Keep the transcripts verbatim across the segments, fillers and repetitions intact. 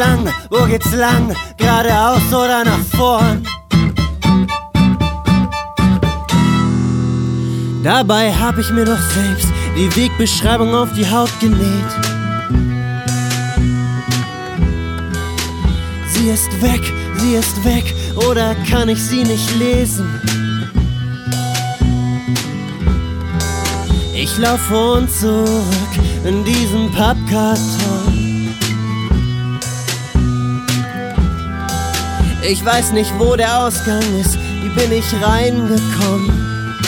lang? Wo geht's lang? Geradeaus oder nach vorn? Dabei hab ich mir doch selbst die Wegbeschreibung auf die Haut genäht. Sie ist weg, sie ist weg, oder kann ich sie nicht lesen? Ich lauf vor und zurück in diesem Pappkarton. Ich weiß nicht, wo der Ausgang ist, wie bin ich reingekommen?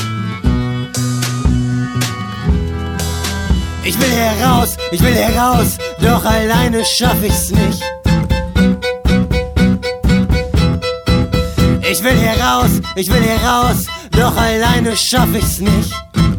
Ich will heraus, ich will heraus, doch alleine schaff ich's nicht. Ich will heraus, ich will heraus, doch alleine schaff ich's nicht.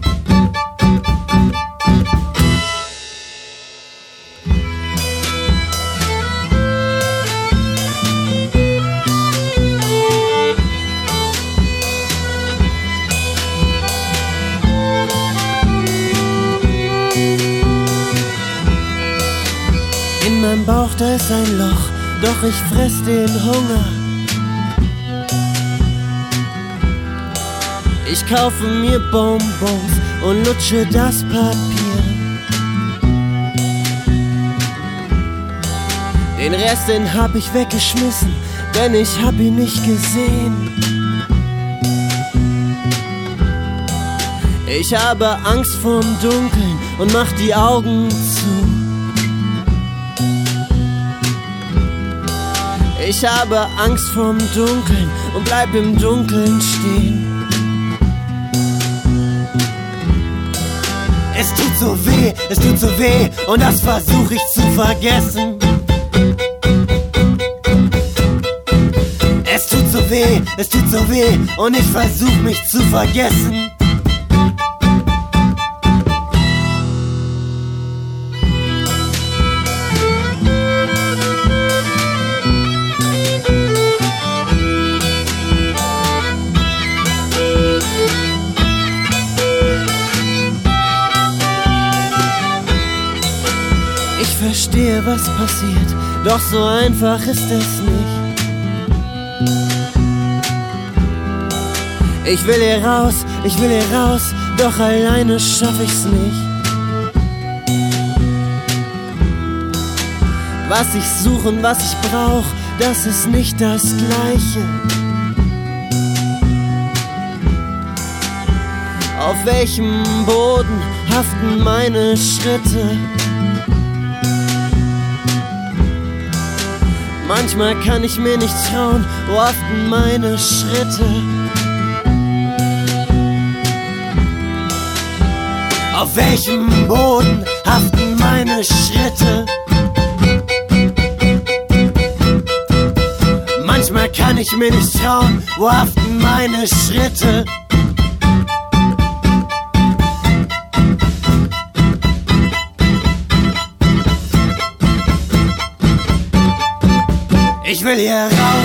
In meinem Bauch, da ist ein Loch, doch ich fress den Hunger. Ich kaufe mir Bonbons und lutsche das Papier. Den Rest, den hab ich weggeschmissen, denn ich hab ihn nicht gesehen. Ich habe Angst vorm Dunkeln und mach die Augen zu. Ich habe Angst vorm Dunkeln und bleib im Dunkeln stehen. Es tut so weh, es tut so weh, und das versuch ich zu vergessen. Es tut so weh, es tut so weh, und ich versuch mich zu vergessen. Ich verstehe, was passiert, doch so einfach ist es nicht. Ich will hier raus, ich will hier raus, doch alleine schaff ich's nicht. Was ich suche und was ich brauch, das ist nicht das Gleiche. Auf welchem Boden haften meine Schritte? Manchmal kann ich mir nicht trauen, wo haften meine Schritte? Auf welchem Boden haften meine Schritte? Manchmal kann ich mir nicht trauen, wo haften meine Schritte? Ich will hier raus.